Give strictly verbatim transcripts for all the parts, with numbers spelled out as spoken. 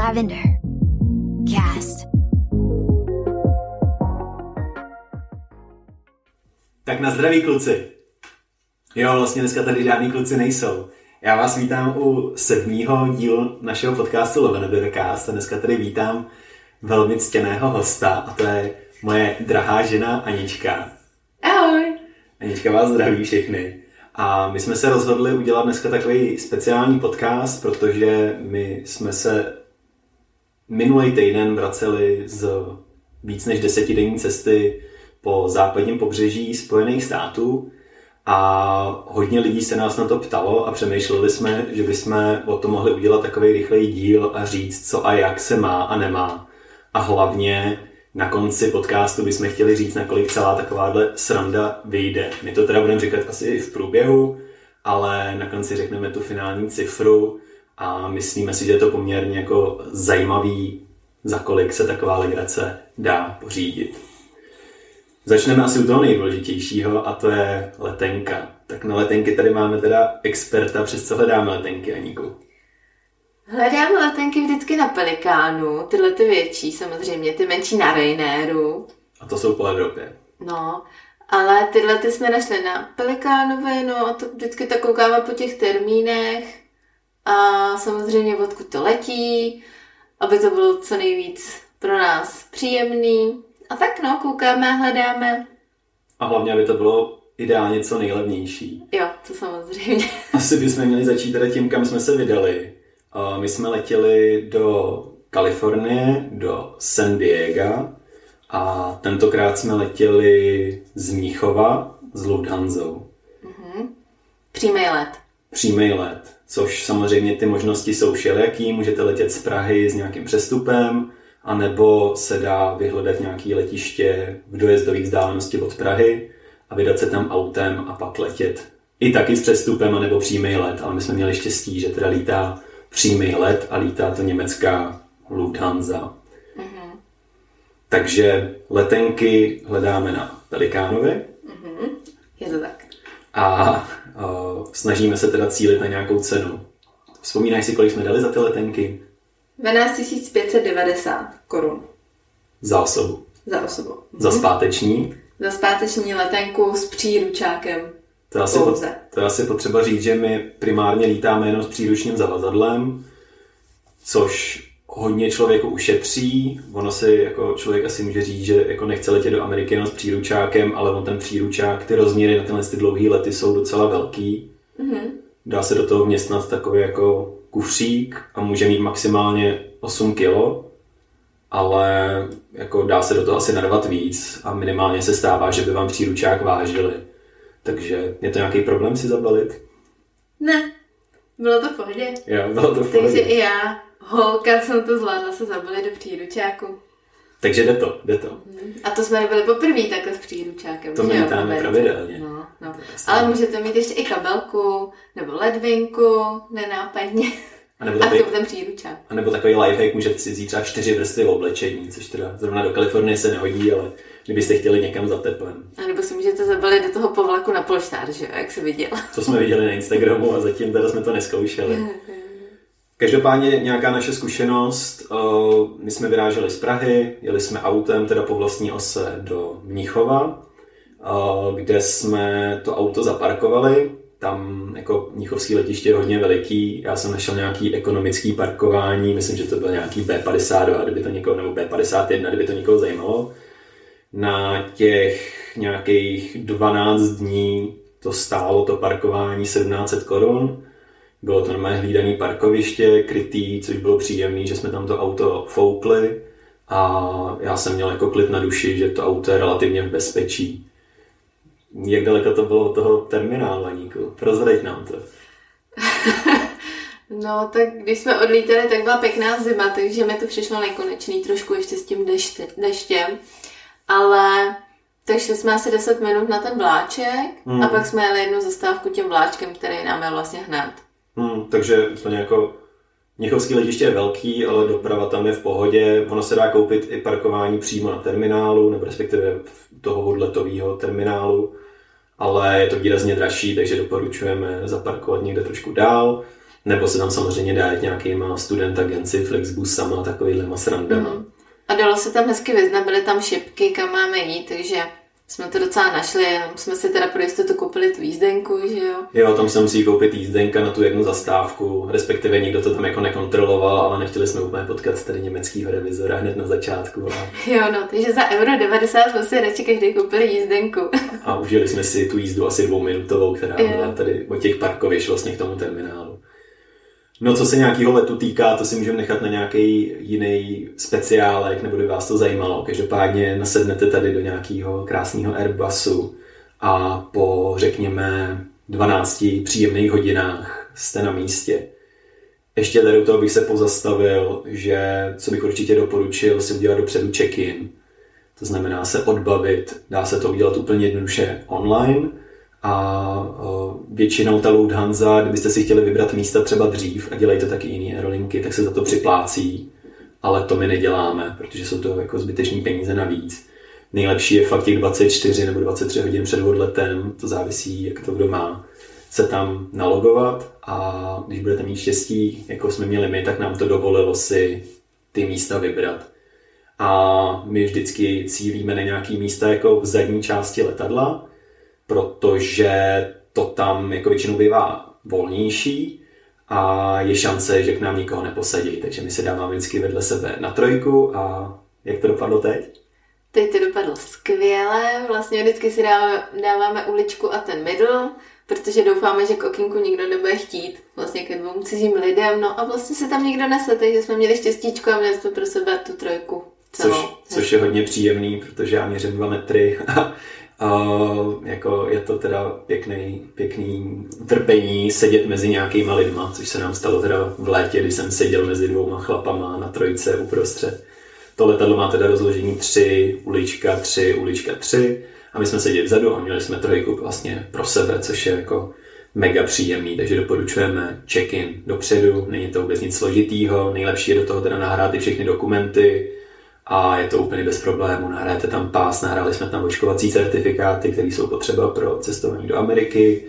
Lavender Cast. Tak na zdraví, kluci. Jo, vlastně dneska tady žádný kluci nejsou. Já vás vítám u sedmýho dílu našeho podcastu Lavender Cast a dneska tady vítám velmi ctěného hosta a to je moje drahá žena Anička. Ahoj. Anička vás zdraví všechny. A my jsme se rozhodli udělat dneska takový speciální podcast, protože my jsme se minulý týden vraceli z víc než desetidenní cesty po západním pobřeží Spojených států a hodně lidí se nás na to ptalo a přemýšleli jsme, že bychom o tom mohli udělat takový rychlej díl a říct, co a jak se má a nemá. A hlavně na konci podcastu bychom chtěli říct, nakolik celá takováhle sranda vyjde. My to teda budeme říkat asi i v průběhu, ale na konci řekneme tu finální cifru a myslíme si, že je to poměrně jako zajímavý, za kolik se taková legrace dá pořídit. Začneme asi u toho nejdůležitějšího a to je letenka. Tak na letenky tady máme teda experta, přes co hledáme letenky, Aníku? Hledáme letenky vždycky na Pelikánu, tyhle ty větší samozřejmě, ty menší na Ryanairu. A to jsou po Evropě. No, ale tyhle ty jsme našli na Pelikánové, no a to vždycky tak koukáme po těch termínech a samozřejmě odkud to letí, aby to bylo co nejvíc pro nás příjemný. A tak no, koukáme a hledáme. A hlavně, aby to bylo ideálně co nejlevnější. Jo, to samozřejmě. Asi bychom měli začít teda tím, kam jsme se vydali. My jsme letěli do Kalifornie, do San Diega a tentokrát jsme letěli z Mnichova s Lufthansou. Mm-hmm. Přímý let. Přímý let, což samozřejmě ty možnosti jsou všelijaký. Můžete letět z Prahy s nějakým přestupem, anebo se dá vyhledat nějaké letiště v dojezdové vzdálenosti od Prahy a vydat se tam autem a pak letět i taky s přestupem, anebo přímý let. Ale my jsme měli štěstí, že teda lítá přímý let a lítá to německá Lufthansa. Mm-hmm. Takže letenky hledáme na Pelikánovi. Mm-hmm. Je to tak. A uh, snažíme se teda cílit na nějakou cenu. Vzpomínáš si, kolik jsme dali za ty letenky? dvanáct tisíc pět set devadesát korun. Za osobu. Za osobu. Mm-hmm. Za zpáteční? Za zpáteční letenku s příručákem. To je, asi pot, to je asi potřeba říct, že my primárně lítáme jenom s příručním zavazadlem, což hodně člověku ušetří. Ono si jako člověk asi může říct, že jako nechce letět do Ameriky jenom s příručákem, ale on ten příručák, ty rozměry na tyhle ty dlouhé lety jsou docela velký. Mm-hmm. Dá se do toho vměstnat takový jako kufřík a může mít maximálně osm kilo, ale jako dá se do toho asi narvat víc a minimálně se stává, že by vám příručák vážili. Takže je to nějaký problém si zabalit? Ne, bylo to v pohodě. Jo, bylo to v pohodě. Takže i já, holka, jsem to zvládla se zabalit do příručáku. Takže jde to, jde to. A to jsme nebyli poprvé takhle s příručákem. To my lítáme pravidelně. No, no. Ale můžete mít ještě i kabelku, nebo ledvinku, nenápadně. A, nebo takový, a to ten příručák. A nebo takový lifehack, můžete si vzít třeba čtyři vrstvy oblečení, což teda zrovna do Kalifornie se nehodí, ale kdybyste chtěli někam za teplem. A nebo si můžete zabalit do toho povlaku na polštář, že jo, jak se viděl. To jsme viděli na Instagramu a zatím teda jsme to neskoušeli. Každopádně nějaká naše zkušenost, my jsme vyráželi z Prahy, jeli jsme autem teda po vlastní ose do Mnichova, kde jsme to auto zaparkovali. Tam jako mnichovský letiště je hodně veliký, já jsem našel nějaký ekonomický parkování, myslím, že to byl nějaký bé padesát dva, kdyby to někoho, nebo bé padesát jedna, kdyby to někoho zajímalo. Na těch nějakých dvanáct dní to stálo to parkování sedmnáct set korun. Bylo to normálně hlídané parkoviště, krytý, což bylo příjemné, že jsme tam to auto foukli a já jsem měl jako klid na duši, že to auto je relativně v bezpečí. Jak daleko to bylo od toho terminálu, Aníku? Prozrať nám to. No, tak když jsme odlítali, tak byla pěkná zima, takže mi to přišlo nekonečný trošku ještě s tím deště, deštěm. Ale tak šli jsme asi deset minut na ten vláček hmm. a pak jsme jeli jednu zastávku tím vláčkem, který nám je vlastně hned. Hmm, takže úplně jako Mnichovský letiště je velký, ale doprava tam je v pohodě. Ono se dá koupit i parkování přímo na terminálu, nebo respektive toho odletového terminálu, ale je to výrazně dražší, takže doporučujeme zaparkovat někde trošku dál. Nebo se tam samozřejmě dá jít nějakýma student agenci, Flexbusama a takovýhlema srandama. Mm. A dalo se tam hezky vyznat, byly tam šipky, kam máme jít, takže jsme to docela našli, jenom jsme si teda pro jistotu koupili tu jízdenku, že jo? Jo, tam se musí koupit jízdenka na tu jednu zastávku, respektive nikdo to tam jako nekontroloval, ale nechtěli jsme úplně potkat tady německýho revizora hned na začátku. A... Jo, no, takže za euro devadesát jsme si radši každý koupili jízdenku. A užili jsme si tu jízdu asi dvouminutovou, která byla tady od těch parkovišť vlastně k tomu terminálu. No, co se nějakého letu týká, to si můžeme nechat na nějaký jiný speciálek, nebo by vás to zajímalo. Každopádně nasednete tady do nějakého krásného Airbusu a po, řekněme, dvanácti příjemných hodinách jste na místě. Ještě tady u toho bych se pozastavil, že co bych určitě doporučil si udělat dopředu check-in. To znamená se odbavit, dá se to udělat úplně jednoduše online, a většinou ta Lufthansa, kdybyste si chtěli vybrat místa třeba dřív a dělají to taky jiné aerolinky, tak se za to připlácí, ale to my neděláme, protože jsou to jako zbytečný peníze navíc. Nejlepší je fakt těch dvacet čtyři nebo dvacet tři hodin před odletem, to závisí, jak to kdo má, se tam nalogovat a když budete mít štěstí, jako jsme měli my, tak nám to dovolilo si ty místa vybrat. A my vždycky cílíme na nějaké místa jako v zadní části letadla, protože to tam jako většinou bývá volnější a je šance, že k nám nikoho neposadí. Takže my se dáváme vždycky vedle sebe na trojku a jak to dopadlo teď? Teď to dopadlo skvěle, vlastně vždycky si dáváme, dáváme uličku a ten middle, protože doufáme, že k okýnku nikdo nebude chtít vlastně ke dvou cizím lidem, no a vlastně se tam nikdo nese, takže jsme měli štěstíčko a měli jsme pro sebe tu trojku celou. Což, což je hodně příjemný, protože já měřím dva metry a Uh, jako je to teda pěkný, pěkný utrpení sedět mezi nějakýma lidma, což se nám stalo teda v létě, když jsem seděl mezi dvouma chlapama na trojce uprostřed. To letadlo má teda rozložení tři, ulička, tři, ulička, tři a my jsme seděli vzadu a měli jsme trojku vlastně pro sebe, což je jako mega příjemný, takže doporučujeme check-in dopředu, není to vůbec nic složitýho, nejlepší je do toho teda nahrát i všechny dokumenty, a je to úplně bez problému. Nahrajete tam pás, nahráli jsme tam očkovací certifikáty, které jsou potřeba pro cestování do Ameriky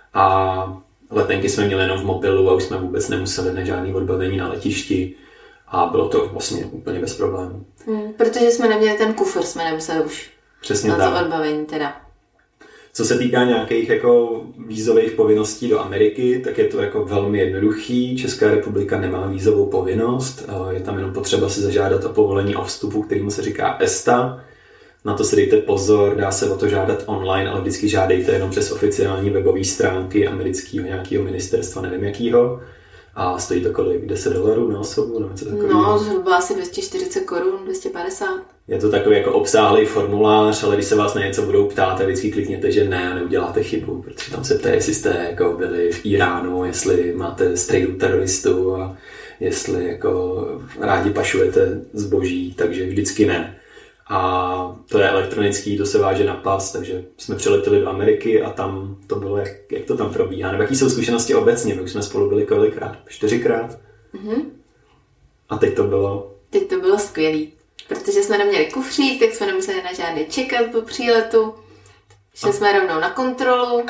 a letenky jsme měli jenom v mobilu a už jsme vůbec nemuseli na žádný odbavení na letišti a bylo to vlastně úplně bez problému. Hmm, protože jsme neměli ten kufr, jsme nemuseli už přesně na tak. to odbavení teda. Co se týká nějakých jako vízových povinností do Ameriky, tak je to jako velmi jednoduchý. Česká republika nemá vízovou povinnost, je tam jenom potřeba si zažádat o povolení o vstupu, kterému se říká ESTA. Na to si dejte pozor, dá se o to žádat online, ale vždycky žádejte jenom přes oficiální webové stránky amerického nějakého ministerstva, nevím jakýho. A stojí to kolik? deset dolarů na osobu? Nebo co takový? No, zhruba asi dvě stě čtyřicet korun, dvě stě padesát. Je to takový jako obsáhlý formulář, ale když se vás na něco budou ptát, tak vždycky klikněte, že ne a neuděláte chybu, protože tam se ptají, jestli jste jako byli v Iránu, jestli máte strejdu teroristů a jestli jako rádi pašujete zboží, takže vždycky ne. A to je elektronický, to se váže na pas, takže jsme přiletěli do Ameriky a tam to bylo, jak, jak to tam probíhá. Nebo jaký jsou zkušenosti obecně, my už jsme spolu byli kolikrát? Čtyřikrát? Mm-hmm. A teď to bylo? Teď to bylo skvělý, protože jsme neměli kufřík, tak jsme nemuseli na žádný čekat po příletu. Šli a... jsme rovnou na kontrolu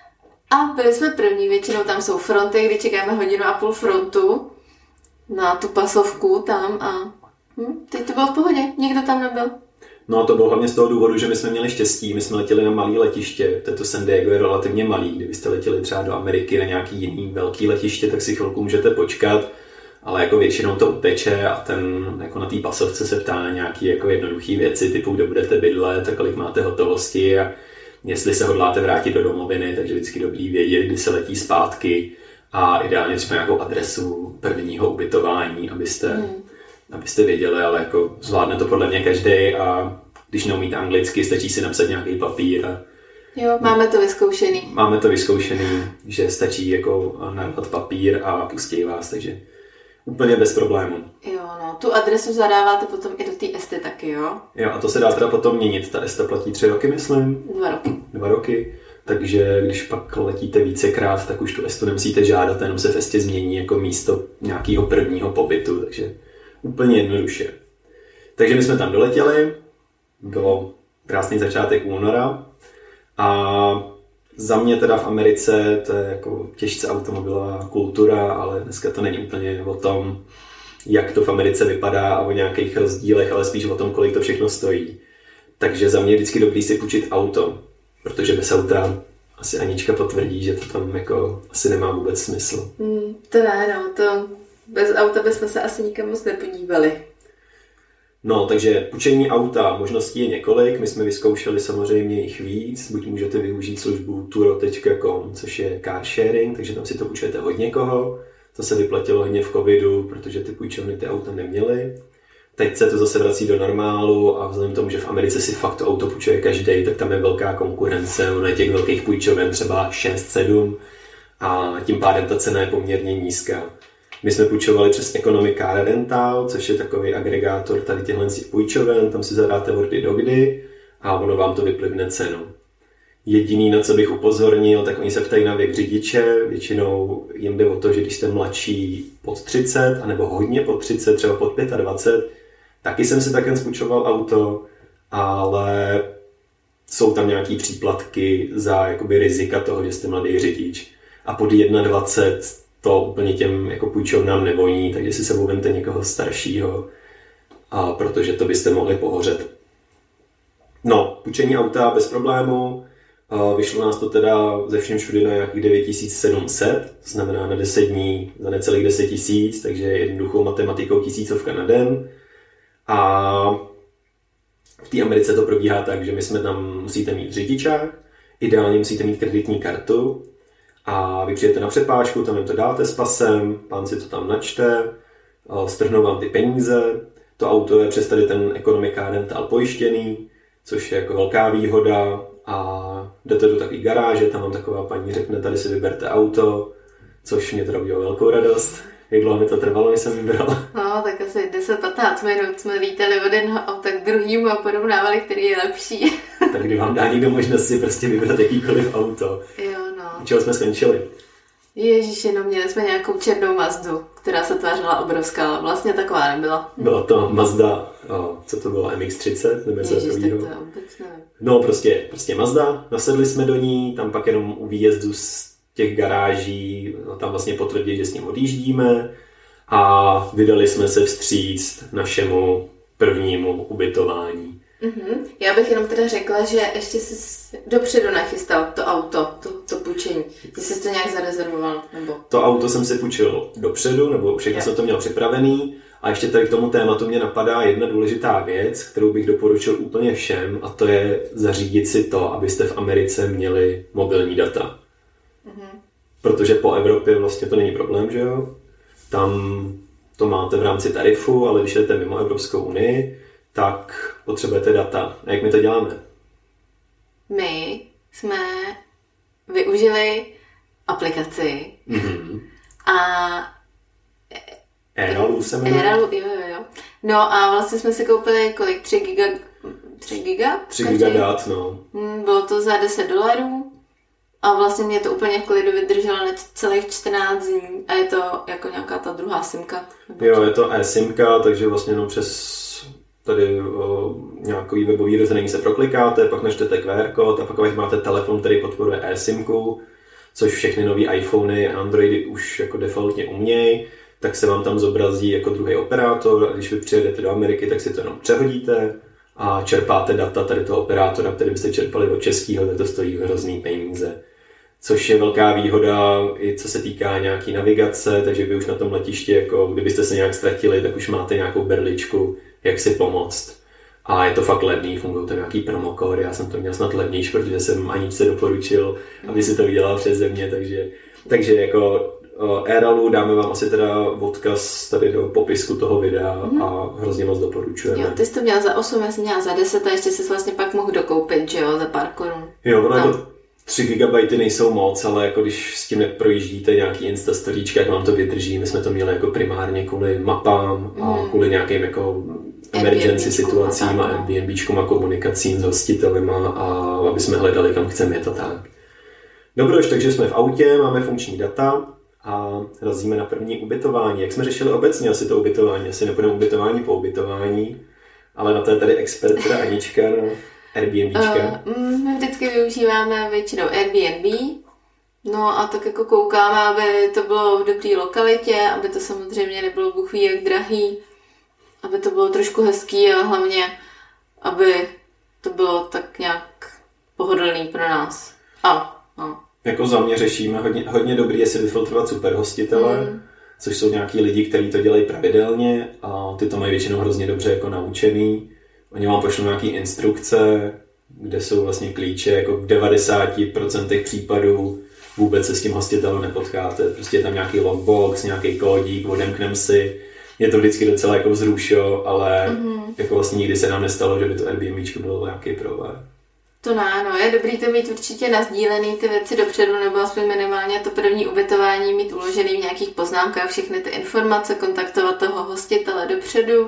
a byli jsme první, většinou tam jsou fronty, kdy čekáme hodinu a půl frontu na tu pasovku tam a hm, teď to bylo v pohodě, nikdo tam nebyl. No a to bylo hlavně z toho důvodu, že my jsme měli štěstí, my jsme letěli na malé letiště, to San Diego je relativně malý, kdybyste letěli třeba do Ameriky na nějaký jiný velký letiště, tak si chvilku můžete počkat, ale jako většinou to uteče a ten jako na té pasovce se ptá na nějaké jako jednoduché věci, typu kde budete bydlet a kolik máte hotovosti a jestli se hodláte vrátit do domoviny, takže vždycky dobrý vědět, kdy se letí zpátky a ideálně třeba nějakou adresu prvního ubytování, abyste... Hmm. abyste věděli, ale jako zvládne to podle mě každý a když neumíte anglicky, stačí si napsat nějaký papír. A jo, máme to vyzkoušený. Máme to vyzkoušený, že stačí jako narvat papír a pustí vás, takže úplně bez problémů. Jo, no, tu adresu zadáváte potom i do té esty taky, jo? Jo, a to se dá teda potom měnit, ta esta platí tři roky, myslím. Dva roky. Dva roky, takže když pak letíte vícekrát, tak už tu estu nemusíte žádat, jenom se v estě změní jako místo nějakého prvního pobytu, takže úplně jednoduše. Takže my jsme tam doletěli, bylo krásný začátek února a za mě teda v Americe to je jako těžce automobilová kultura, ale dneska to není úplně o tom, jak to v Americe vypadá a o nějakých rozdílech, ale spíš o tom, kolik to všechno stojí. Takže za mě je vždycky dobrý si půjčit auto, protože bez auta asi Anička potvrdí, že to tam jako asi nemá vůbec smysl. Mm, to ne, no, to bez auta bychom se asi nikam moc nepodívali. No, takže půjčení auta, možností je několik, my jsme vyzkoušeli samozřejmě jich víc, buď můžete využít službu turo tečka com, což je car sharing, takže tam si to půjčujete od někoho, to se vyplatilo hodně v covidu, protože ty půjčovny ty auta neměly. Teď se to zase vrací do normálu a vzhledem k tomu, že v Americe si fakt to auto půjčuje každý, tak tam je velká konkurence, na těch velkých půjčoven třeba šest sedm a tím pádem ta cena je poměrně nízká. My jsme půjčovali přes Economic Car Rental, což je takový agregátor tady těchto půjčoven, tam si zadáte ordy dokdy a ono vám to vyplivne cenu. Jediný, na co bych upozornil, tak oni se ptají na věk řidiče, většinou jim jde o to, že když jste mladší pod třicet, anebo hodně pod třicet, třeba pod dvacet pět, taky jsem si také spůjčoval auto, ale jsou tam nějaký příplatky za jakoby rizika toho, že jste mladý řidič. A pod dvacet jedna to úplně těm jako půjčovnám nevoní, takže si sebou vemte někoho staršího, a protože to byste mohli pohořet. No, půjčení auta bez problému. Vyšlo nás to teda ze všem všudy na nějakých devět tisíc sedm set, to znamená na deset dní za necelých deset tisíc, takže jednoduchou matematikou tisícovka na den. A v té Americe to probíhá tak, že my jsme tam, musíte mít řidičák, ideálně musíte mít kreditní kartu a vy přijete na přepážku, tam jim to dáte s pasem, pán si to tam načte, strhnou vám ty peníze, to auto je přes tady ten Economic Car Rental pojištěný, což je jako velká výhoda a jdete do takové garáže, tam vám taková paní řekne, tady si vyberte auto, což mě teda udělalo velkou radost. Jak dlouho mi to trvalo, než jsem vybral? No, tak asi deset patnáct minut jsme lítali od jednoho auta k druhému a porovnávali, který je lepší. Tak kdy vám dá někdo možnost si prostě vybrat jakýkoliv auto. Jo, no. U čeho jsme skončili? Ježiši, no měli jsme nějakou černou Mazdu, která se tvářila obrovská, ale vlastně taková nebyla. Byla to Mazda, o, co to bylo, M X třicet? Nebo Ježiš, tak to je vůbec nevím. No prostě, prostě Mazda, nasedli jsme do ní, tam pak jenom u výjezdu z těch garáží, tam vlastně potvrdit, že s ním odjíždíme a vydali jsme se vstříc našemu prvnímu ubytování. Mm-hmm. Já bych jenom teda řekla, že ještě jsi dopředu nachystal to auto, to, to půjčení. Ty jsi to nějak zarezervoval, nebo? To auto jsem si půjčil dopředu, nebo všechno jsem to měl připravený. A ještě tady k tomu tématu mě napadá jedna důležitá věc, kterou bych doporučil úplně všem, a to je zařídit si to, abyste v Americe měli mobilní data. Mm-hmm. Protože po Evropě vlastně to není problém, že jo? Tam to máte v rámci tarifu, ale když jdete mimo Evropskou unii, tak potřebujete data. A jak my to děláme? My jsme využili aplikaci Mm-hmm. a Aeralu se jmenuje? Aeralu, jo, jo, jo. No a vlastně jsme si koupili kolik? tři giga? tři giga? tři giga dat, no. Bylo to za deset dolarů a vlastně mě to úplně v klidu vydrželo na celých čtrnáct dní a je to jako nějaká ta druhá simka. Jo, je to e-simka, takže vlastně jenom přes tady o, nějaký webový rozhraní se proklikáte, pak načtete Q R kód a pak když máte telefon, který podporuje e-simku, což všechny nový iPhony a Androidy už jako defaultně umějí, tak se vám tam zobrazí jako druhý operátor a když vy přijedete do Ameriky, tak si to jenom přehodíte a čerpáte data tady toho operátora, který byste čerpali od českého, tak to stojí hrozný peníze. Což je velká výhoda i co se týká nějaký navigace, takže vy už na tom letišti, jako kdybyste se nějak ztratili, tak už máte nějakou berličku, jak si pomoct. A je to fakt levný, fungují tam nějaký promokódy, já jsem to měl snad levnější, protože jsem Aničce doporučil, aby si to udělala přes země, takže, takže jako Aeralu dáme vám asi teda odkaz tady do popisku toho videa mm. a hrozně moc doporučujeme. Jo, ty jsi to měl za osm, já jsem měla za deset a ještě jsi vlastně pak mohl dokoupit, že jo, za pár korun. Jo, ono jako tři gigabajty nejsou moc, ale jako když s tím neprojíždíte nějaký instastoríčka, jak vám to vydrží, my jsme to měli jako primárně kvůli mapám a mm. kvůli nějakým jako emergency situacím a Airbnbčkům a komunikacím s hostitelema a aby jsme hledali, kam chceme jet a tak. Dobrož, takže jsme v autě, máme funkční data a razíme na první ubytování. Jak jsme řešili obecně asi to ubytování, asi nepůjdeme ubytování po ubytování, ale na to je tady expert, teda Anička. No. Airbnbčka? Uh, my vždycky využíváme většinou Airbnb, no a tak jako koukáme, aby to bylo v dobré lokalitě, aby to samozřejmě nebylo bůh ví jak drahý, aby to bylo trošku hezký a hlavně, aby to bylo tak nějak pohodlný pro nás. A, no. Jako za mě řešíme hodně, hodně dobrý je si vyfiltrovat super hostitele, mm. což jsou nějaký lidi, kteří to dělají pravidelně a ty to mají většinou hrozně dobře jako naučený. Oni vám pošlou nějaký instrukce, kde jsou vlastně klíče, jako v devadesáti procentech případů vůbec se s tím hostitelem nepotkáte. Prostě je tam nějaký logbox, nějaký kódík, odemknem si. Je to vždycky docela jako vzrušo, ale mm-hmm. jako vlastně nikdy se nám nestalo, že by to Airbnbčko bylo nějaký problém. To ne, no, je dobrý to mít určitě nazdílený ty věci dopředu, nebo aspoň minimálně to první ubytování mít uložený v nějakých poznámkách, všechny ty informace, kontaktovat toho hostitele dopředu.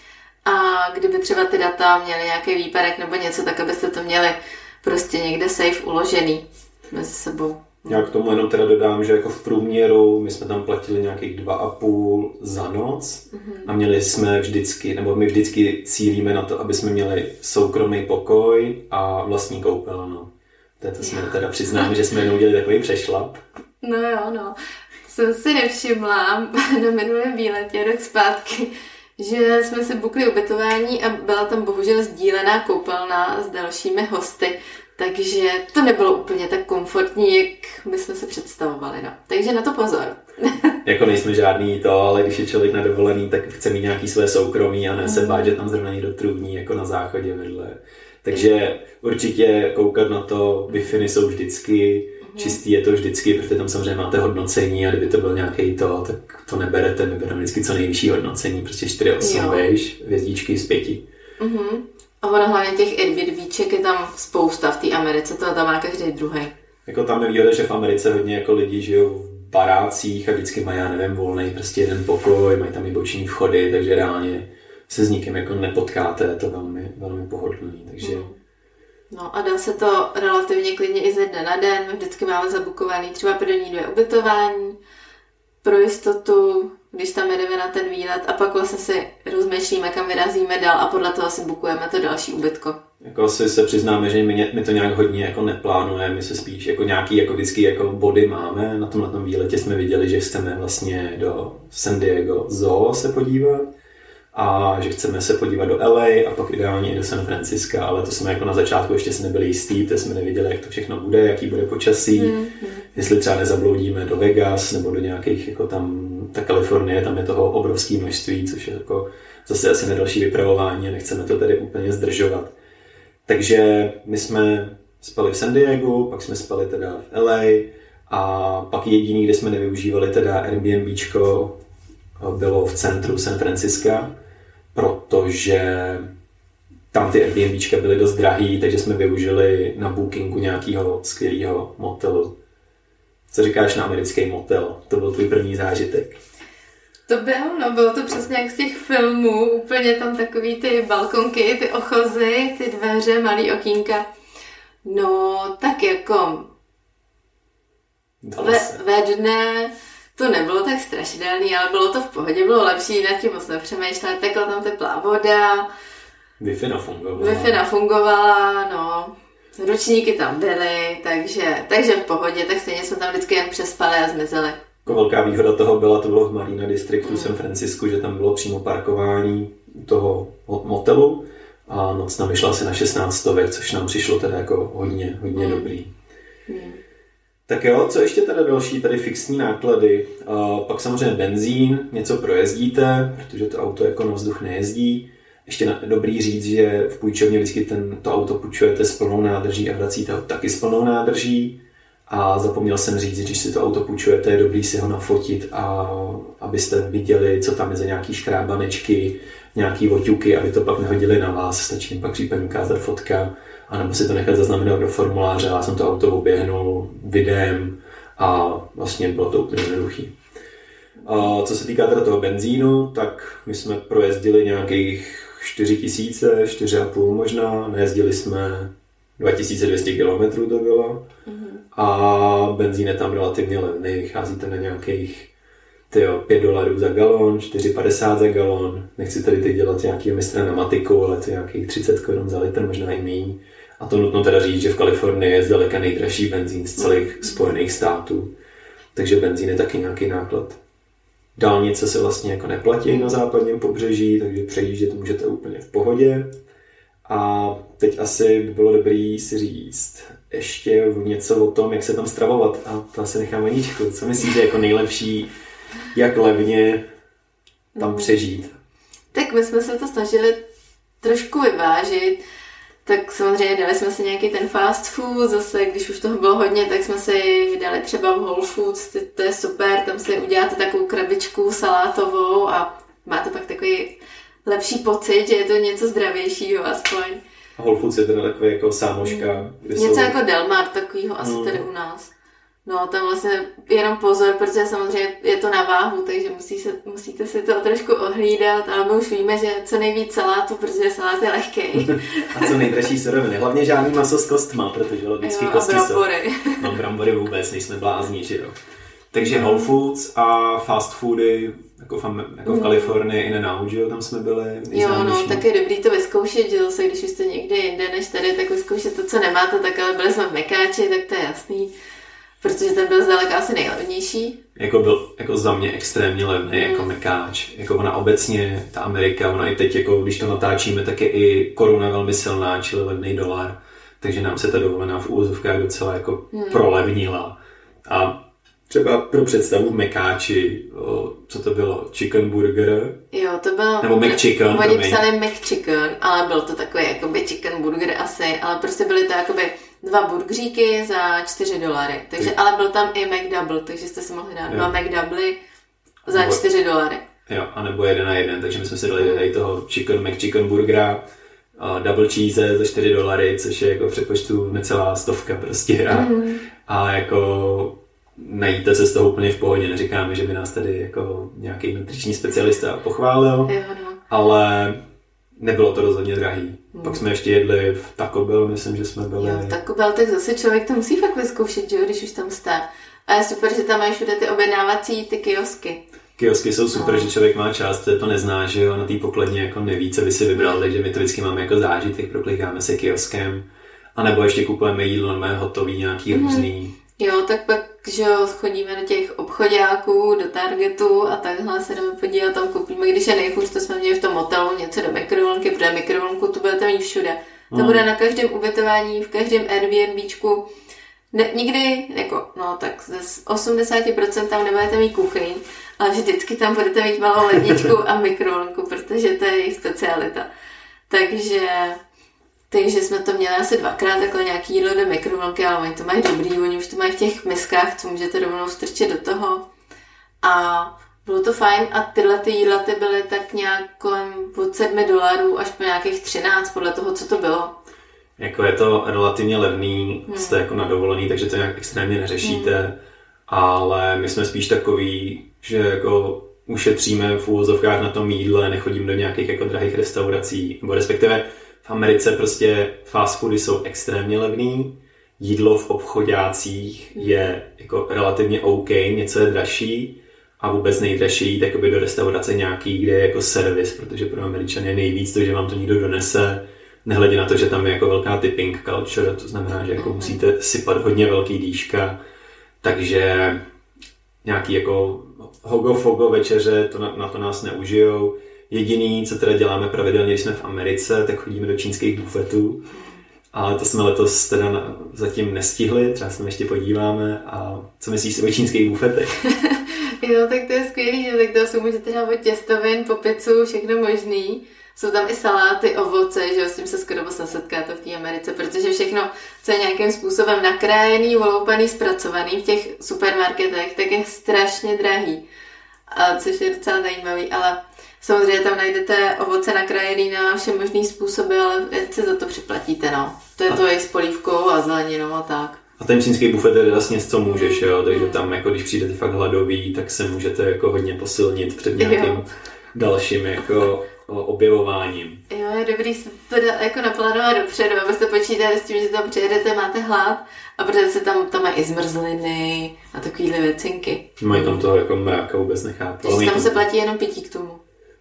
A kdyby třeba ty data měly nějaký výpadek nebo něco, tak abyste to měli prostě někde safe uložený mezi sebou. Já k tomu jenom teda dodám, že jako v průměru my jsme tam platili nějakých dva a půl za noc mm-hmm. a měli jsme vždycky, nebo my vždycky cílíme na to, aby jsme měli soukromý pokoj a vlastní koupelnu. To jsme teda přiznáme, že jsme jenom udělali takový přešlap. No jo, no. Jsem si nevšimla na minulém výletě rok zpátky, že jsme si bukli ubytování a byla tam bohužel sdílená koupelna s dalšími hosty. Takže to nebylo úplně tak komfortní, jak my jsme se představovali. No. Takže na to pozor. Jako nejsme žádný to, ale když je člověk na dovolený, tak chce mít nějaký své soukromí a ne se bát, že tam zrovna někdo trubní jako na záchodě vedle. Takže určitě koukat na to, Wi-Fi jsou vždycky, čistý je to vždycky, protože tam samozřejmě máte hodnocení a kdyby to byl nějaký to, tak to neberete, my bereme vždycky co nejvyšší hodnocení, prostě čtyři osm vejš, hvězdičky z pěti. Uh-huh. A ono hlavně těch Airbnbček je tam spousta v té Americe, to tam má každý druhý. Jako tam je výhoda, že v Americe hodně jako lidi žijou v barácích a vždycky mají, já nevím, volný prostě jeden pokoj, mají tam i boční vchody, takže reálně se s nikým jako nepotkáte, je to velmi, velmi pohodlný, takže... Mm. No a dá se to relativně klidně i ze dne na den, my vždycky máme zabukovaný třeba první dvě ubytování, pro jistotu, když tam jdeme na ten výlet a pak vlastně si rozmýšlíme, kam vyrazíme dál a podle toho si bukujeme to další ubytko. Jako si se přiznáme, že my, my to nějak hodně jako neplánujeme, my se spíš jako nějaký jako vždycky jako body máme. Na tomhle tom výletě jsme viděli, že chceme vlastně do San Diego Zoo se podívat a že chceme se podívat do L A a pak ideálně i do San Francisca, ale to jsme jako na začátku ještě si nebyli jistí, protože jsme nevěděli, jak to všechno bude, jaký bude počasí, mm-hmm. jestli třeba nezabloudíme do Vegas nebo do nějakých jako tam, ta Kalifornie, tam je toho obrovské množství, což je jako zase asi na další vypravování a nechceme to tady úplně zdržovat. Takže my jsme spali v San Diego, pak jsme spali teda v L A a pak jediný, kde jsme nevyužívali teda Airbnbčko, bylo v centru San Francisca, protože tam ty Airbnbčka byly dost drahý, takže jsme využili na bookingu nějakého skvělého motelu. Co říkáš na americký motel? To byl tvůj první zážitek. To byl, no bylo to přesně jak z těch filmů, úplně tam takový ty balkonky, ty ochozy, ty dveře, malý okýnka. No tak jako ve, ve dne to nebylo tak strašidelný, ale bylo to v pohodě, bylo lepší, nad tím moc nepřemýšlet, tekla tam teplá voda. Wi-Fi nafungovala. Wi-Fi nafungovala, no. Ručníky tam byly, takže, takže v pohodě, tak stejně jsme tam vždycky jen přespali a zmizeli. Jako velká výhoda toho byla, to bylo v Marina Districtu mm. San Francisco, že tam bylo přímo parkování toho motelu a noc nám vyšla asi na šestnáct stovek, což nám přišlo teda jako hodně, hodně mm. dobrý. Mm. Tak jo, co ještě teda další tady fixní náklady? Uh, pak samozřejmě benzín, něco projezdíte, protože to auto jako na vzduch nejezdí. Ještě na, dobrý říct, že v půjčovně vždycky ten, to auto půjčujete s plnou nádrží a vracíte ho taky s plnou nádrží. A zapomněl jsem říct, když si to auto půjčujete, je dobrý si ho nafotit, a abyste viděli, co tam je za nějaký škrábanečky, nějaký oťuky, aby to pak nehodili na vás. Stačí jim pak případně ukázat fotka, anebo si to nechat zaznamenat do formuláře. Já jsem to auto oběhnul videem a vlastně bylo to úplně jednoduchý. A co se týká teda toho benzínu, tak my jsme projezdili nějakých čtyři tisíce, čtyři a půl možná, nejezdili jsme dva tisíce dvě stě kilometrů to bylo. Mm-hmm. A benzín je tam relativně levný, vycházíte na nějakých tyjo, pět dolarů za galon, čtyři padesát za galon. Nechci tady teď dělat nějaký mistra na matiku, ale to je nějakých třicet korun za litr, možná i méně. A to nutno teda říct, že v Kalifornii je zdaleka nejdražší benzín z celých Spojených států. Takže benzín je taky nějaký náklad. Dálnice se vlastně jako neplatí na západním pobřeží, takže přejíždět můžete úplně v pohodě. A teď asi by bylo dobré si říct ještě něco o tom, jak se tam stravovat. A to asi nechám Aníčku. Co myslíte jako nejlepší, jak levně tam přežít? Tak my jsme se to snažili trošku vyvážit. Tak samozřejmě dali jsme si nějaký ten fast food, zase když už toho bylo hodně, tak jsme si vydali třeba v Whole Foods, to je super, tam si uděláte takovou krabičku salátovou a máte pak takový lepší pocit, že je to něco zdravějšího aspoň. A Whole Foods je teda takový jako sámoška. Mm. Něco jsou... jako Delmar takovýho asi mm. tady u nás. No tam vlastně jenom pozor, protože samozřejmě je to na váhu, takže musí se, musíte si to trošku ohlídat, ale my už víme, že co nejvíc salátu, protože salát je lehkej. A co nejdražší suroviny. Hlavně žádný maso s kostma, protože logicky jo, kosti jsou. No brambory vůbec, nejsme blázní, že jo. Takže Whole Foods a fast foody, jako v, jako v Kalifornii, In-N-Out, že jo, tam jsme byli. Jo, no, tak je dobrý to vyzkoušet, že zase, když už jste někde jinde než tady, tak vyzkoušet to, co nemáte, tak ale byli jsme v Mekáči, tak to je jasný. Protože ten byl zdaleka asi nejlevnější. Jako byl jako za mě extrémně levný, mm. jako Mekáč. Jako ona obecně, ta Amerika, ona i teď, jako když to natáčíme, tak je i koruna velmi silná, čili levný dolar. Takže nám se ta dovolená v úvozovkách docela jako mm. prolevnila. A třeba pro představu v Mekáči, o, co to bylo? Chicken burger? Jo, to bylo... Nebo McChicken, Oni promiň. psali McChicken, ale byl to takový jakoby chicken burger asi, ale prostě byly to jakoby dva burgeríky za čtyři dolary. Takže, ale byl tam i McDouble, takže jste si mohli dát jo. dva McDoubley za nebo, čtyři dolary. Jo, anebo jeden na jeden, takže my jsme si dali tady toho chicken McChicken burgera, uh, double cheese za čtyři dolary, což je jako v přepočtu necelá stovka prostě. A, mm. a jako najíte se z toho úplně v pohodě. Neříkáme, že by nás tady jako nějaký nutriční specialista pochválil, jo, no. ale nebylo to rozhodně drahý. Hmm. Pak jsme ještě jedli v Taco Bell, myslím, že jsme byli. Jo, v Taco Bell, tak zase člověk to musí fakt vyzkoušet, že jo, když už tam jste. A je super, že tam mají všude ty objednávací ty kiosky. Kiosky jsou super, no. že člověk má čas, protože to nezná, že jo, na té pokladně jako neví, co by si vybral, takže my to vždycky máme jako zážitek, proklikáme se kioskem, anebo ještě kupujeme jídlo, máme hotový nějaký hmm. různý. Jo, tak pak, že jo, chodíme do těch obchodáků, do Targetu a takhle se jdeme podívat, tam koupíme, když je nejhůř, to jsme měli v tom hotelu něco do mikrovlnku, protože mikrovlnku tu budete mít všude. To mm. bude na každém ubytování, v každém Airbnbčku. Ne, nikdy, jako, no tak z osmdesát procent tam nebudete mít kuchyň, ale vždycky tam budete mít malou ledničku a mikrovlnku, protože to je jejich specialita. Takže... Takže jsme to měli asi dvakrát takhle nějaký jídlo do mikrovlnky, ale oni to mají dobrý, oni už to mají v těch miskách, co můžete rovnou strčit do toho. A bylo to fajn a tyhle ty jídla ty byly tak nějak kolem od sedmi dolarů až po nějakých třináct, podle toho, co to bylo. Jako je to relativně levný, hmm. jste jako na dovolený, takže to nějak extrémně neřešíte, hmm. ale my jsme spíš takový, že jako ušetříme v úvozovkách na tom jídle, nechodím do nějakých jako drahých restaurací, nebo respektive v Americe prostě fast foody jsou extrémně levný, jídlo v obchodácích je jako relativně OK, něco je dražší a vůbec nejdražší jít jakoby do restaurace nějaký, kde je jako servis, protože pro Američany je nejvíc to, že vám to někdo donese, nehledě na to, že tam je jako velká tipping culture, to znamená, že jako musíte sypat hodně velký dýška, takže nějaký jako hogo-fogo večeře, to na, na to nás neužijou. Jediný, co teda děláme pravidelně, když jsme v Americe, tak chodíme do čínských bufetů. Ale to jsme letos teda na, zatím nestihli, třeba se tam ještě podíváme. A co myslíš si o čínských bufetech? Jo, tak to je skvělý, že tak to si můžete třeba od těstovin, po pizzu, všechno možný. Jsou tam i saláty, ovoce, že jo, s tím se skoro moc nesetkáte v té Americe, protože všechno, co je nějakým způsobem nakrájený, oloupaný, zpracovaný v těch supermarketech, tak je strašně drahý. A což je docela zajímavý, ale samozřejmě tam najdete ovoce nakrájený na vše možný způsoby, ale se za to připlatíte, no. To je a... to i s polívkou a zeleninou a tak. A ten čínský bufet je vlastně co můžeš, jo, takže tam jako když přijdete fakt hladový, tak se můžete jako hodně posilnit před nějakým jo. dalším jako objevováním. Jo, je dobrý se to jako naplánovat dopředu, abyste počítali s tím, že tam přijedete, máte hlad a protože se tam, tam mají i zmrzliny a takovýhle věcinky. Mají tam toho jako mráka, vůbec nechápu. Takže tam, tam se platí jenom pití k tomu.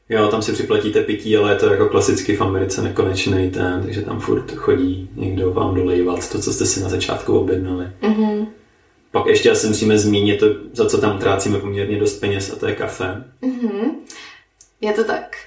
Jo, tam si připlatíte pití, ale je to jako klasicky v Americe nekonečný ten, takže tam furt chodí někdo vám dolejvat to, co jste si na začátku objednali. Mm-hmm. Pak ještě asi musíme zmínit to, za co tam utrácíme poměrně dost peněz, a to je kafe. Mm-hmm. Je to tak.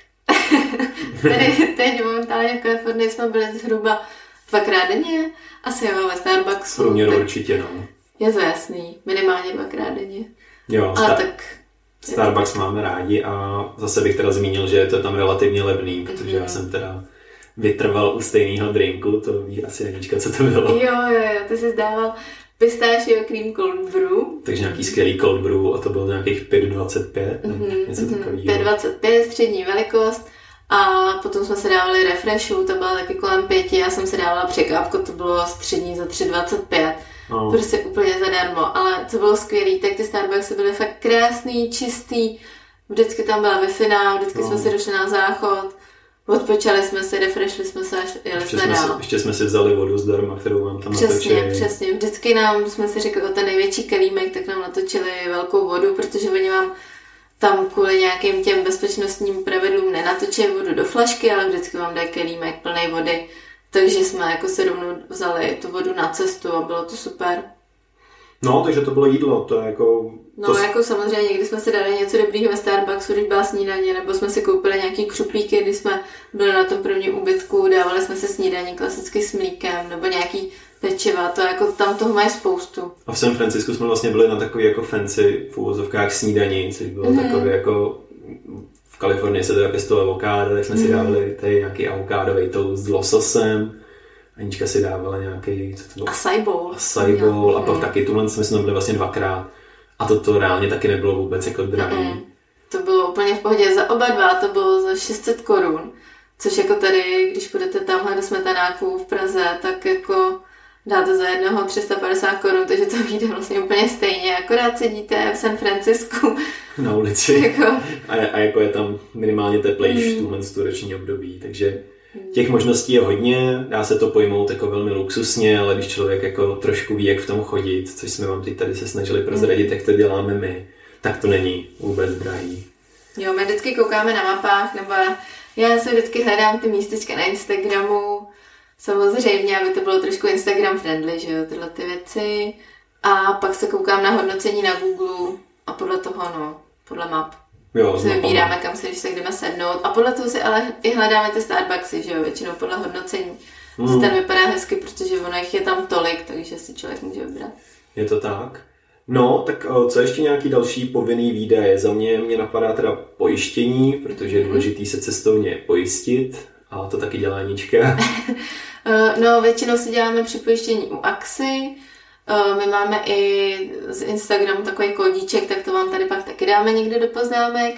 Tady teď momentálně v Kalifornii jsme byli zhruba dvakrát denně, asi jo, ve Starbucksu. Průměru tak určitě, no. je to jasný, minimálně dvakrát denně. Jo, ale star- tak... Starbucks máme rádi a zase bych teda zmínil, že je to tam relativně levný, protože mm-hmm. já jsem teda vytrval u stejného drinku, to ví asi Anička, co to bylo. Jo, jo, jo, ty jsi dával pistášio cream cold brew. Takže nějaký skvělý cold brew a to bylo nějakých pět dvacet pět, mm-hmm, něco mm-hmm. takového. pět dvacet pět, střední velikost a potom jsme se dávali refreshu, to bylo taky kolem pěti, já jsem se dávala překvapku, to bylo střední za tři dvacet pět. No. Prostě úplně zadarmo, ale co bylo skvělý, tak ty Starbucksy byly fakt krásný, čistý, vždycky tam byla Wi-Fi, vždycky no. jsme si došli na záchod, odpočali jsme si, refreshli jsme se a jeli ještě jsme jsme dál. Si, ještě jsme si vzali vodu zdarma, kterou vám tam přesně, natočili. Přesně, vždycky nám jsme si řekli o ten největší kelímek, tak nám natočili velkou vodu, protože oni vám tam kvůli nějakým těm bezpečnostním pravidlům nenatočí vodu do flašky, ale vždycky vám dají kelímek plný vody. Takže jsme jako se rovnou vzali tu vodu na cestu a bylo to super. No, takže to bylo jídlo, to je jako... No, to... jako samozřejmě někdy jsme si dali něco dobrýho ve Starbucksu, když byla snídaně, nebo jsme si koupili nějaký křupíky, když jsme byli na tom prvním úbytku, dávali jsme si snídaní klasicky s mlíkem, nebo nějaký pečiva, to jako tam toho mají spoustu. A v San Francisku jsme vlastně byli na takový jako fancy v úvozovkách snídaní, což bylo mm. takový jako... V Kalifornii se teda pěstovalo avokádo, tak jsme mm. si dávali tady nějaký avokádový toast s lososem. Anička si dávala nějaký... Co to bylo? Acai bowl. Acai bowl a pak mm. taky tuhle jsme byli vlastně dvakrát. A to, to reálně taky nebylo vůbec jako drahý. Mm. To bylo úplně v pohodě. Za oba dva to bylo za šest set korun. Což jako tady, když půjdete tamhle do Smetanáků v Praze, tak jako dáte za jednoho tři sta padesát korun, takže to vyjde vlastně úplně stejně. Akorát sedíte v San Francisku. Na ulici. jako... A, a jako je tam minimálně teplejší mm. v tuhle tu roční období. Takže těch možností je hodně, dá se to pojmout jako velmi luxusně, ale když člověk jako trošku ví, jak v tom chodit, což jsme vám teď tady se snažili prozradit, jak to děláme my, tak to není vůbec drahý. Jo, my vždycky koukáme na mapách, nebo já se vždycky hledám ty místečka na Instagramu, samozřejmě, aby to bylo trošku Instagram friendly, že jo, tyhle ty věci. A pak se koukám na hodnocení na Google a podle toho, no, podle map. Jo, se vybíráme, kam se, když se jdeme sednout. A podle toho si ale i hledáme ty Starbucksy, že jo, většinou podle hodnocení. Mm. Že ten vypadá hezky, protože ono jich je tam tolik, takže si člověk může vybrat. Je to tak? No, tak co ještě nějaký další povinný výdaje? Za mě mě napadá teda pojištění, protože je důležitý se cestovně pojistit. A to taky dělá Anička. No, většinou si děláme připojištění u Axy. My máme i z Instagramu takový kódíček, tak to vám tady pak taky dáme někde do poznámek.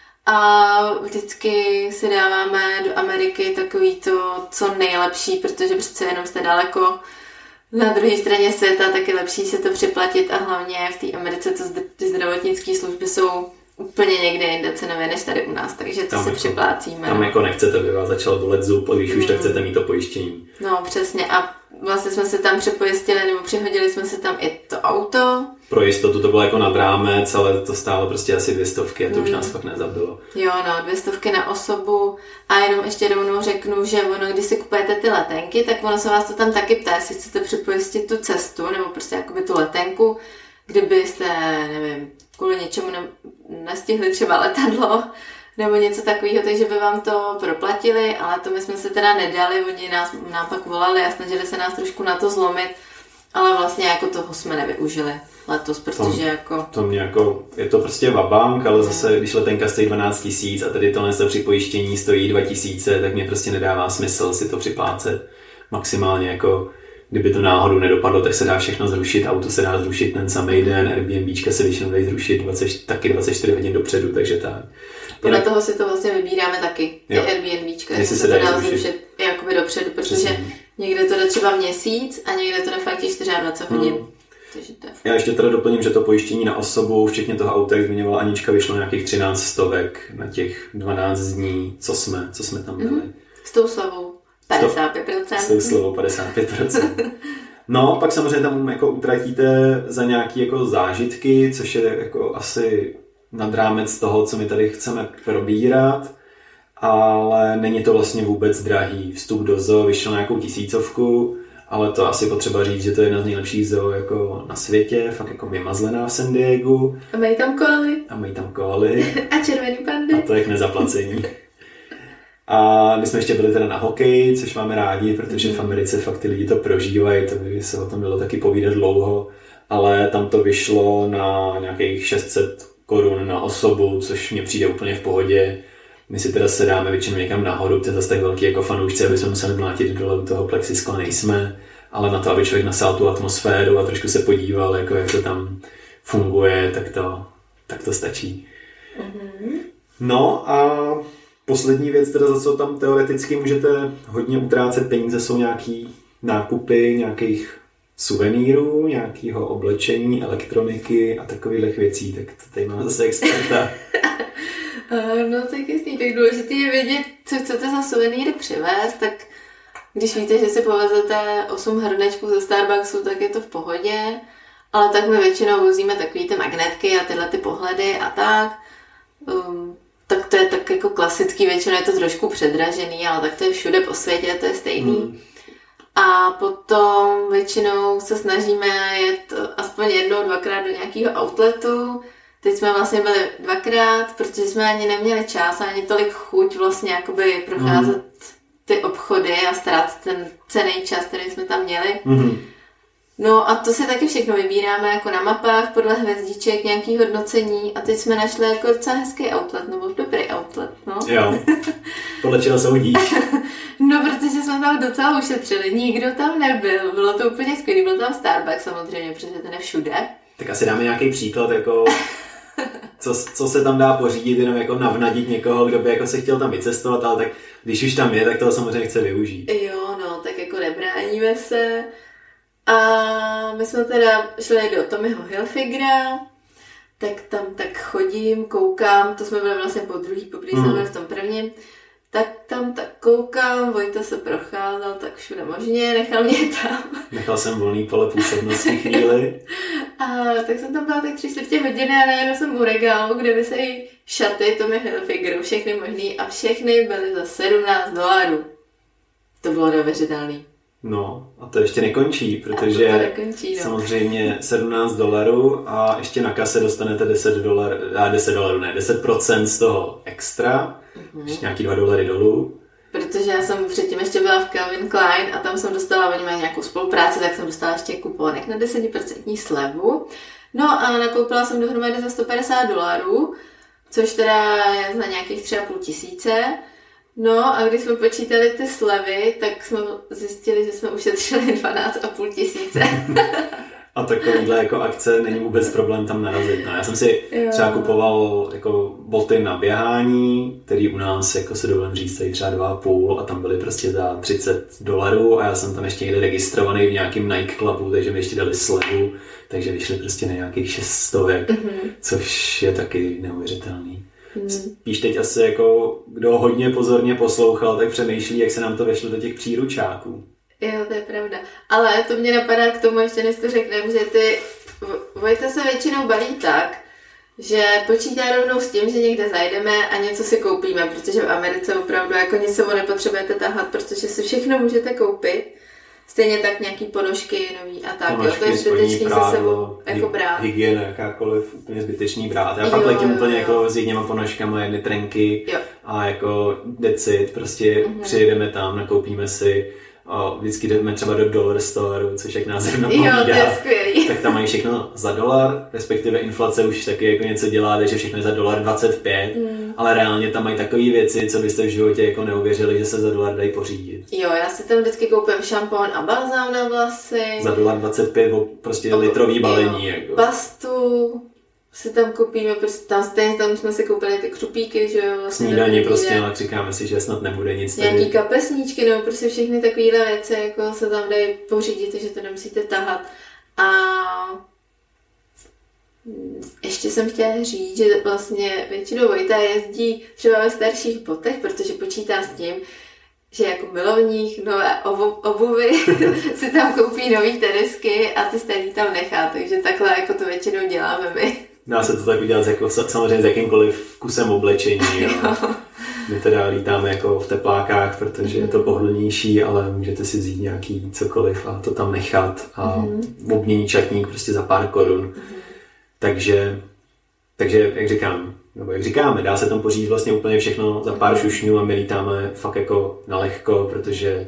A vždycky si dáváme do Ameriky takový to, co nejlepší, protože přece jenom jste daleko na druhé straně světa, tak je lepší si to připlatit a hlavně v té Americe to, ty zdravotnické služby jsou úplně někde jinde cenově než tady u nás, takže to tam si jako, připlácíme. Tam jako nechcete, aby vás začal bolet zub, když mm. už tak chcete mít to pojištění. No přesně a vlastně jsme se tam připojistili nebo přihodili jsme se tam i to auto. Pro jistotu to bylo jako nad rámec, ale to stálo prostě asi dvě stovky a to mm. už nás fakt nezabilo. Jo, no, dvě stovky na osobu a jenom ještě rovnou řeknu, že ono, když si kupujete ty letenky, tak ono se vás to tam taky ptá, jestli chcete připojistit tu cestu nebo prostě jakoby tu letenku, kdybyste, nevím, kvůli něčemu ne- nestihli třeba letadlo nebo něco takového, takže by vám to proplatili, ale to my jsme se teda nedali, oni nás, nám pak volali a snažili se nás trošku na to zlomit, ale vlastně jako toho jsme nevyužili letos, protože to, jako... To mě jako, je to prostě vabank, ale zase, když letenka stojí dvanáct tisíc a tady tohle to připojištění stojí dva tisíce, tak mě prostě nedává smysl si to připlácet maximálně jako... Kdyby to náhodou nedopadlo, tak se dá všechno zrušit, auto se dá zrušit ten samý den, Airbnbčka se většinou dají zrušit dvacet, taky dvacet čtyři hodin dopředu, takže tak. Podle toho si to vlastně vybíráme taky, ty Airbnbčka, jestli se to dá zrušit, zrušit jakoby dopředu, protože Přesně. někde to jde třeba měsíc a někde to jde fakt i dvacet čtyři hodin. Hmm. Takže to je fakt. Já ještě teda doplním, že to pojištění na osobu, včetně toho auta, jak zmiňovala Anička, vyšlo nějakých třináct stovek na těch dvanáct dní, co jsme, co jsme tam byli. Mm-hmm. S tou slavou. padesát pět procent. S tou slovou padesát pět procent. No, pak samozřejmě tam jako utratíte za nějaké jako zážitky, což je jako asi nad rámec toho, co my tady chceme probírat. ale není to vlastně vůbec drahý. Vstup do zoo vyšel na nějakou tisícovku, ale to asi potřeba říct, že to je jedna z nejlepších zoo jako na světě, fakt jako vymazlená v San Diegu. A mají tam koaly. A mají tam koaly. A červený pandy. A to je k nezaplacení. A my jsme ještě byli teda na hokej, což máme rádi, protože v Americe fakt ty lidi to prožívají, to by se o tom bylo taky povídat dlouho, ale tam to vyšlo na nějakých šest set korun na osobu, což mně přijde úplně v pohodě. My si teda sedáme většinou někam nahoru, to je zase tak velký jako fanoušci, aby jsme museli mlátit dole u toho plexiskla nejsme, ale na to, aby člověk nasál tu atmosféru a trošku se podíval, jako jak to tam funguje, tak to, tak to stačí. Mm-hmm. No a poslední věc, teda za co tam teoreticky můžete hodně utrácet peníze, jsou nějaký nákupy nějakých suvenýrů, nějakého oblečení, elektroniky a takových věcí. Tak to tady máme zase experta. No tak jasný, tak důležité je vědět, co chcete za suvenýry přivést, tak když víte, že si povezete osm hrnečků ze Starbucksu, tak je to v pohodě, ale tak my většinou vozíme takový ty magnetky a tyhle ty pohledy a tak. Um, tak to je tak jako klasický, většinou je to trošku předražený, ale tak to je všude po světě, to je stejný. Hmm. A potom většinou se snažíme jet aspoň jednou, dvakrát do nějakého outletu. Teď jsme vlastně byli dvakrát, protože jsme ani neměli čas, ani tolik chuť vlastně jakoby procházet hmm. ty obchody a starat ten cenný čas, který jsme tam měli. Hmm. No a to si taky všechno vybíráme jako na mapách, podle hvězdiček, nějaký hodnocení a teď jsme našli jako docela hezký outlet, nebo dobrý outlet, no. Jo, podle čeho se hodíš. No, protože jsme tam docela ušetřili, nikdo tam nebyl, bylo to úplně skvělý, byl tam Starbucks samozřejmě, protože ten je všude. Tak asi dáme nějaký příklad, jako co, co se tam dá pořídit, jenom jako navnadit někoho, kdo by jako se chtěl tam vycestovat, ale tak když už tam je, tak toho samozřejmě chce využít. Jo, no, tak jako nebráníme se. A my jsme teda šli do Tommyho Hilfigera, tak tam tak chodím, koukám, to jsme byli vlastně po druhý, po jsme byli v tom prvním, tak tam tak koukám, Vojta se procházel tak všude možně, nechal mě tam. Nechal jsem volný pole působnosti chvíli. A tak jsem tam byla tak tři čtvrtě hodiny a najednou jsem u regálu, kde vysejí šaty Tommy Hilfigeru, všechny možný a všechny byly za sedmnáct dolarů. To bylo neuvěřitelný. No a to ještě nekončí, protože to nekončí, no. Samozřejmě sedmnáct dolarů a ještě na kase dostanete deset dolarů, a deset dolarů, ne, deset procent z toho extra, mm-hmm. ještě nějaký dva dolary dolů. Protože já jsem předtím ještě byla v Calvin Klein a tam jsem dostala, oni mají nějakou spolupráci, tak jsem dostala ještě kuponek na deset procent slevu. No a nakoupila jsem dohromady za sto padesát dolarů, což teda je za nějakých tři a půl tisíce. No a když jsme počítali ty slevy, tak jsme zjistili, že jsme ušetřili dvanáct a půl tisíce. A takovýhle jako akce není vůbec problém tam narazit. No, já jsem si jo. třeba kupoval jako boty na běhání, který u nás, jako se dovolím říct, tady třeba dva a půl a tam byly prostě za třicet dolarů a já jsem tam ještě někde registrovaný v nějakém Nike Clubu, takže mi ještě dali slevu, takže vyšly prostě na nějakých šest stovek, mm-hmm. což je taky neuvěřitelný. Hmm. Spíš teď asi jako, kdo hodně pozorně poslouchal, tak přemýšlí, jak se nám to vešlo do těch příručáků. Jo, to je pravda. Ale to mě napadá k tomu, ještě než to řekneme, že ty Vojta se většinou balí tak, že počítá rovnou s tím, že někde zajdeme a něco si koupíme, protože v Americe opravdu jako nic sebou nepotřebujete tahat, protože si všechno můžete koupit. Stejně tak nějaký ponožky nový a tak, ponožky, jo, to je zbytečný se sebou jako brát. Hygiena, jakákoliv, úplně zbytečný brát. Já fakt letím úplně jo. jako s jedněma ponožkama, jedny trenky jo. a jako decit, prostě mm-hmm. přijedeme tam, nakoupíme si. A vždycky jdeme třeba do Dollar Store, což jak název napovídá, tak tam mají všechno za dolar, respektive inflace už taky jako něco dělá, takže všechno je za dolar dvacet pět, mm. ale reálně tam mají takové věci, co byste v životě jako neuvěřili, že se za dolar dají pořídit. Jo, já si tam vždycky koupím šampon a balzám na vlasy. Za dolar dvacet pět, prostě o, litrový balení. Jo, jako. Pastu si tam koupíme, prostě tam, stejně, tam jsme si koupili ty křupíky, že jo. Vlastně snídaní prostě, ale říkáme si, že snad nebude nic tady. Nějaký kapesníčky, nebo prostě všechny takovéhle věci, jako se tam dají pořídit, že to nemusíte tahat. A ještě jsem chtěla říct, že vlastně většinou Vojta jezdí třeba ve starších botech, protože počítá s tím, že jako milovník nové obu, obuvy si tam koupí nový tenisky a ty starý tam nechá, takže takhle jako to většinou děláme my. Dá se to tak udělat jako, samozřejmě s jakýmkoliv kusem oblečení. Jo. My teda lítáme jako v teplákách, protože je to pohodlnější, ale můžete si vzít nějaký cokoliv a to tam nechat a mm-hmm. obmění čatník prostě za pár korun. Mm-hmm. Takže, takže, jak říkám, nebo jak říkáme, dá se tam pořídit vlastně úplně všechno za pár šušňů a my lítáme fakt jako na lehko, protože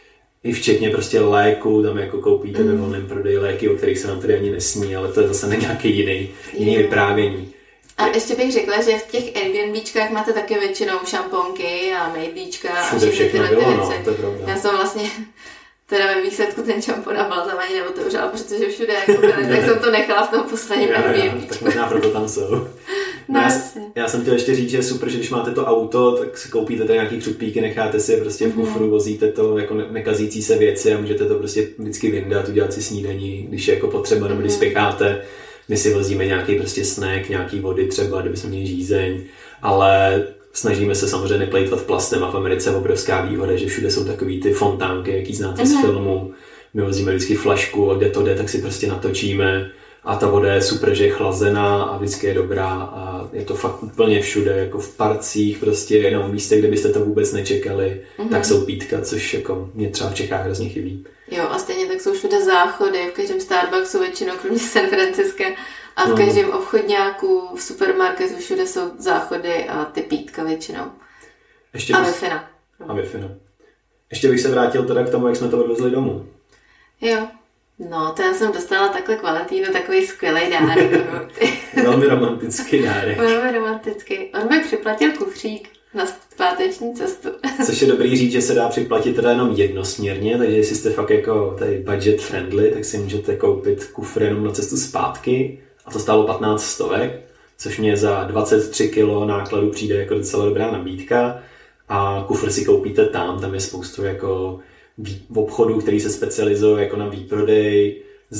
i včetně prostě léku, tam jako koupíte mm. ve volném prodeji léky, o kterých se nám tady ani nesní, ale to je zase na nějaký jiný, jiný vyprávění. A ještě bych řekla, že v těch Airbnbčkách máte také většinou šamponky a mejdíčka a všechny tyhle ty věci. No, já jsem vlastně teda ve výsledku ten šampon a balzam ani neotevřela, protože všude jako byly, tak jsem to nechala v tom posledním Airbnbčku. Tak možná proto tam jsou. No, já, já jsem chtěl ještě říct, že je super, že když máte to auto, tak si koupíte tady nějaký křupíky, necháte si je prostě v kufru, vozíte to jako nekazící se věci a můžete to prostě vždycky vyndat, udělat si snídaní, když je jako potřeba, nebo když spěcháte. My si vozíme nějaký prostě snack, nějaký vody třeba, kdybychom měli žízeň, ale snažíme se samozřejmě neplejtvat plastem a v Americe je obrovská výhoda, že všude jsou takový ty fontánky, jaký znáte mm-hmm. z filmu. My vozíme vždycky flašku a kde to jde, tak si prostě natočíme. A ta voda je super, že je chlazená a vždycky je dobrá a je to fakt úplně všude, jako v parcích, prostě jenom v místech, kde byste to vůbec nečekali, mm-hmm. tak jsou pítka, což jako mě třeba v Čechách hrozně chybí. Jo, a stejně tak jsou všude záchody, v každém Starbucksu většinou, kromě San Franciska, a v no. každém obchodňáku, v supermarketu všude jsou záchody a ty pítka většinou. Ještě a Wi-Fi. A Wi-Fi. Ještě bych se vrátil teda k tomu, jak jsme to odvezli domů. Jo. No, to já jsem dostala takhle k Valentínu takový skvělý dárek. Velmi romantický dárek. Velmi romantický. On mi připlatil kufřík na zpáteční cestu. Což je dobrý říct, že se dá připlatit teda jenom jednosměrně, takže jestli jste fakt jako tady budget friendly, tak si můžete koupit kufr jenom na cestu zpátky a to stálo patnáct stovek, což mě za dvacet tři kilo nákladu přijde jako docela dobrá nabídka a kufr si koupíte tam, tam je spoustu jako v obchodu, který se specializuje jako na výprodej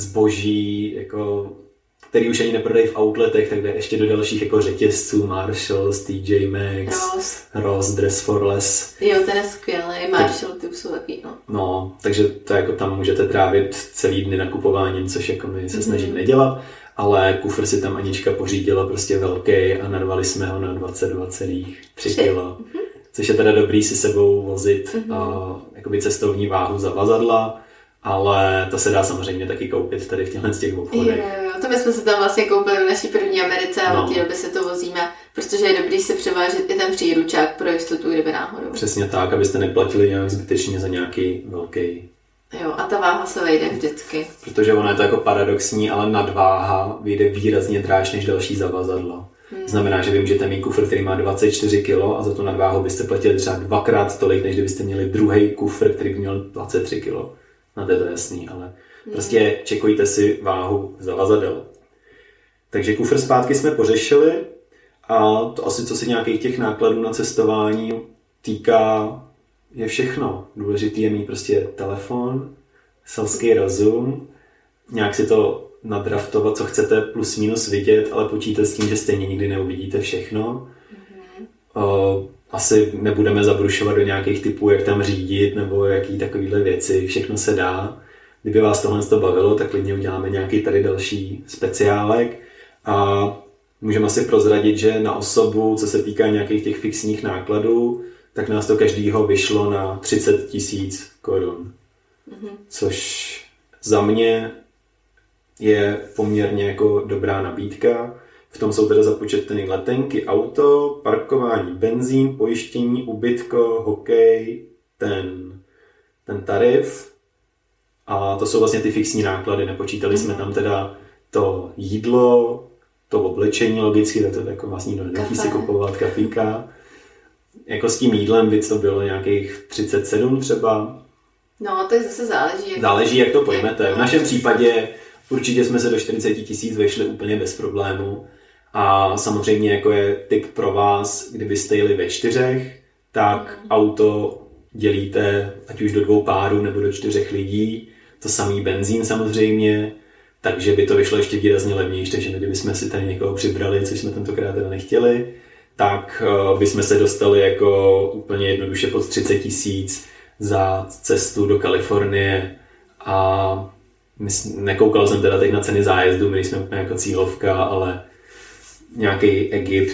zboží, jako, který už ani neprodají v outletech, tak jde ještě do dalších jako řetězců, Marshalls, T J Maxx, Ross, Ross Dress for Less. Jo, ten je skvělý, Marshall, ty už jsou taky, no. No, takže to jako tam můžete trávit celý dny nakupováním, což jako my se snažíme mm-hmm. nedělat, ale kufr si tam Anička pořídila prostě velký a narvali jsme ho na dvacet dva celá tři kilo. Mm-hmm. Což je teda dobrý si sebou vozit mm-hmm. a, jakoby cestovní váhu zavazadla, ale to se dá samozřejmě taky koupit tady v těchto z těch obchodech. Jo, jo, to my jsme se tam vlastně koupili v naší první Americe a no. od té doby se to vozíme, protože je dobrý si převážet i ten příručák pro jistotu, kdyby náhodou. Přesně tak, abyste neplatili nějak zbytečně za nějaký velký. Jo, a ta váha se vejde vždycky. Protože ono je to jako paradoxní, ale nadváha vyjde výrazně dráž než další zavazadlo. Hmm. Znamená, že vy můžete mít kufr, který má dvacet čtyři kilo a za tu nadváhu byste platili třeba dvakrát tolik, než kdybyste měli druhý kufr, který by měl dvacet tři kilo. No to je to jasný, ale hmm. prostě čekujte si váhu zavazadel. Takže kufr zpátky jsme pořešili a to asi co se nějakých těch nákladů na cestování týká je všechno. Důležitý je mít prostě telefon, selský rozum, nějak si to nadraftovat, co chcete plus minus vidět, ale počítat s tím, že stejně nikdy neuvidíte všechno. Mm-hmm. O, asi nebudeme zabrušovat do nějakých typů, jak tam řídit nebo jaký takovýhle věci. Všechno se dá. Kdyby vás tohle to bavilo, tak klidně uděláme nějaký tady další speciálek a můžeme si prozradit, že na osobu, co se týká nějakých těch fixních nákladů, tak nás to každýho vyšlo na třicet tisíc korun. Mm-hmm. Což za mě je poměrně jako dobrá nabídka. V tom jsou teda započteny letenky, auto, parkování, benzín, pojištění, ubytko, hokej, ten, ten tarif. A to jsou vlastně ty fixní náklady. Nepočítali jsme tam teda to jídlo, to oblečení logicky, tak to jako vlastně nikdo nenutí si kupovat kafíka. Jako s tím jídlem by to bylo nějakých třicet sedm třeba. No, to zase záleží. Jak záleží, jak to pojmete. V našem případě určitě jsme se do čtyřicet tisíc vešli úplně bez problému. A samozřejmě jako je tip pro vás, kdybyste jeli ve čtyřech, tak mm. auto dělíte ať už do dvou párů nebo do čtyřech lidí. To samý benzín samozřejmě, takže by to vyšlo ještě výrazně levnější, takže kdybychom si tady někoho přibrali, což jsme tentokrát teda nechtěli, tak bychom se dostali jako úplně jednoduše pod třicet tisíc za cestu do Kalifornie a nekoukal jsem teda teď na ceny zájezdu, my jsme úplně jako cílovka, ale nějaký Egypt,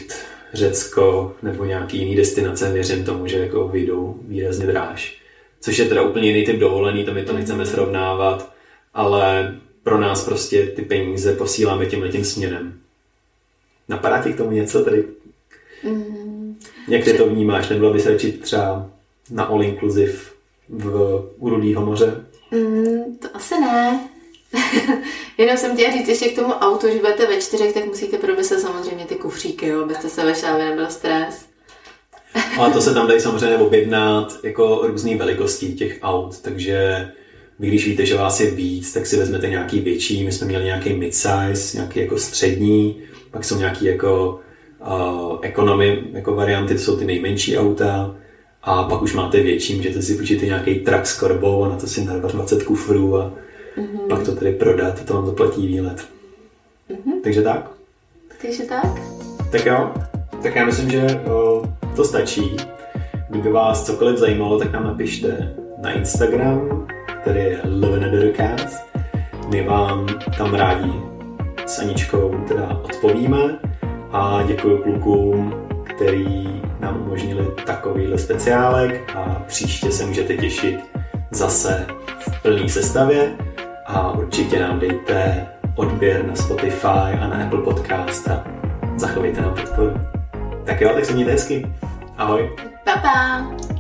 Řecko nebo nějaký jiný destinace, věřím tomu, že jako vyjdou výrazně dráž. Což je teda úplně jiný typ dovolený, to my to nechceme srovnávat, ale pro nás prostě ty peníze posíláme tímhletím směrem. Napadá ti k tomu něco tady? Mm. Jak ty to vnímáš? Nebyla by se radši třeba na all inclusive v u Rudýho moře? Mm, to asi ne. Jenom jsem chtěla říct ještě k tomu autu, že budete ve čtyřech, tak musíte probyslet samozřejmě ty kufříky, jo, abyste se vešli, aby nebyl stres. Ale to se tam dají samozřejmě objednat jako různý velikosti těch aut, takže vy když víte, že vás je víc, tak si vezmete nějaký větší. My jsme měli nějaký mid-size, nějaký jako střední, pak jsou nějaký jako uh, economy jako varianty, to jsou ty nejmenší auta. A pak už máte větší, můžete si půjčit nějaký truck s korbou a na to si narvat dvacet kufrů a mm-hmm. pak to tedy prodat a to vám zaplatí výlet. Mm-hmm. Takže tak. Takže tak. Tak jo, tak já myslím, že o, to stačí. Kdyby vás cokoliv zajímalo, tak nám napište na Instagram, který je Livenedercast. My vám tam rádi s Aničkou teda odpovíme a děkuji klukům, který nám umožnili takovýhle speciálek a příště se můžete těšit zase v plné sestavě a určitě nám dejte odběr na Spotify a na Apple Podcast a zachovejte nám podporu. Tak jo, tak se mějte hezky. Ahoj. Pa, pa.